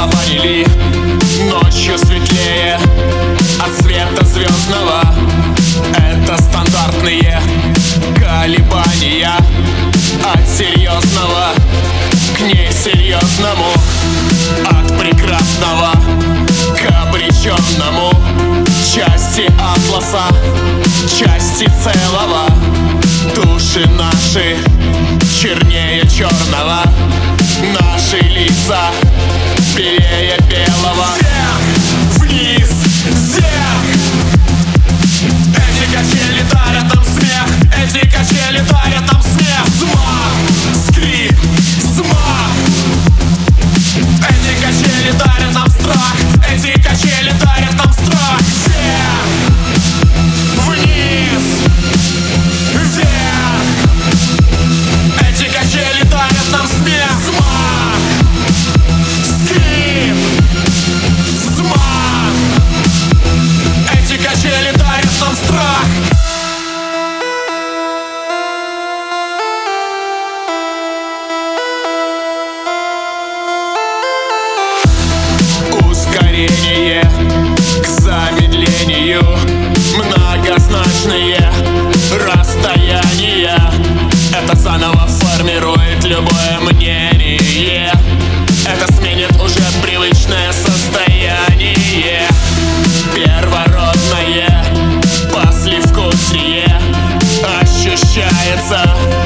отарабанили. Ночью светлее от света звездного. Это стандартные колебания от серьезного к несерьезному, от прекрасного к обреченному. Части атласа, части целого. Души наши чернее черного, наши лица белее белого. Вверх, вниз, вверх. Эти качели дарят нам смех, эти качели дарят нам смех. Взмах, скрип, взмах. Эти качели дарят нам страх, эти качели дарят нам страх. Вверх, вниз, вверх. Эти качели дарят нам смех. Взмах, скрип, взмах. Эти качели дарят нам страх. Ускорение к замедлению, многозначные расстояния. Это заново формирует любое мнение. Это сменит уже привычное состояние. Первородное послевкусие ощущается.